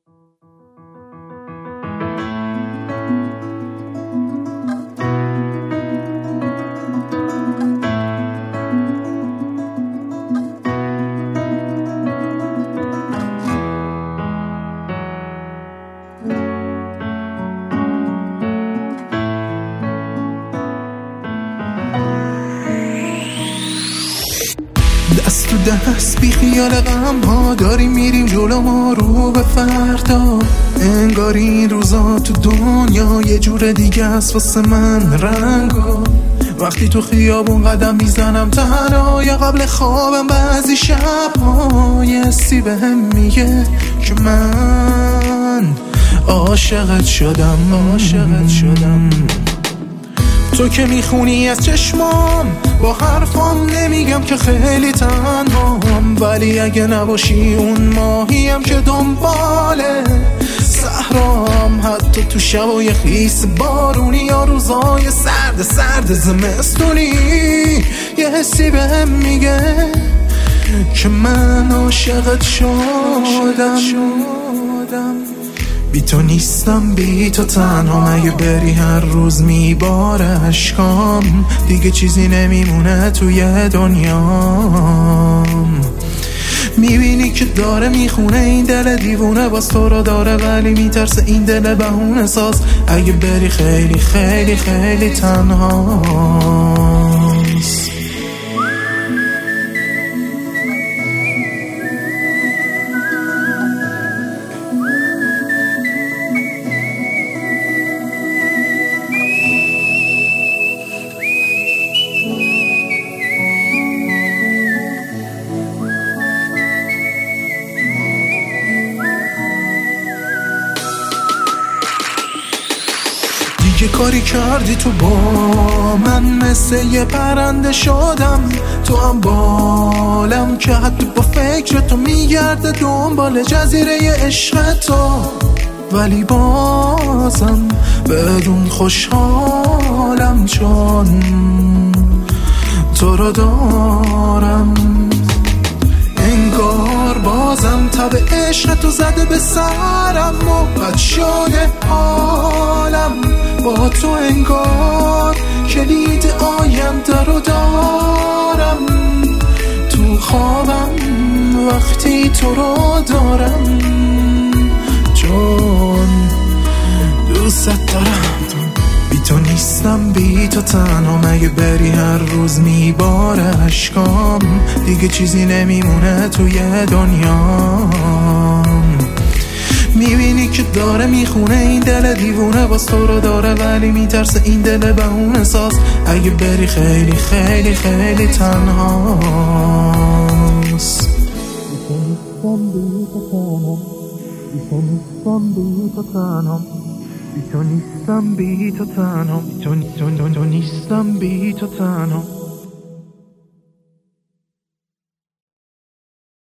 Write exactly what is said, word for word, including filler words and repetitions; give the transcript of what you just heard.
دست تو دست بی خیال غم ها داریم میریم جلو ما رو به فردا. انگار این روزا تو دنیا یه جور دیگه است واسه من رنگا. وقتی تو خیابون قدم میزنم تنها یا قبل خوابم بعضی شب‌ها یه حسی بهم میگه که من عاشقت شدم عاشقت شدم. تو که میخونی از چشمام با حرفام نمیگم که خیلی تنهام، ولی اگه نباشی اون ماهیم که دنباله صحرام، حتی تو شبای خیس بارونی یا روزای سرد سرد زمستونی یه حسی بهم میگه که من عاشقت شدم. بی تو نیستم بی تو تنها، اگه بری هر روز میباره اشکام، دیگه چیزی نمیمونه توی دنیام. میبینی که داره میخونه این دل دیوونه، باز تو رو داره ولی میترسه این دل بهونه ساز، اگه بری خیلی خیلی خیلی تنهاست. یه کاری کردی تو با من مثل یه پرنده شدم، تو هم بالم که حتی با فکر تو میگرده دنبال جزیره عشق تو، ولی بازم بدون خوشحالم چون تو رو دارم. انگار بازم تب عشق تو زده به سرم و بد شده حالم با تو، انگار کلید آینده رو دارم تو خوابم وقتی تو رو دارم، چون دوست دارم. بی تو نیستم بی تو تنها، مگه بری هر روز میباره اشکام، دیگه چیزی نمیمونه توی دنیام. میبینی که داره میخونه این دل دیوونه، باز تو رو داره ولی میترسه این دل بهونه ساز، اگه بری خیلی خیلی خیلی تنهاست. بی تو نیستم بی تو تنها، بی تو نیستم بی تو تنها، بی تو نیستم بی تو تنها.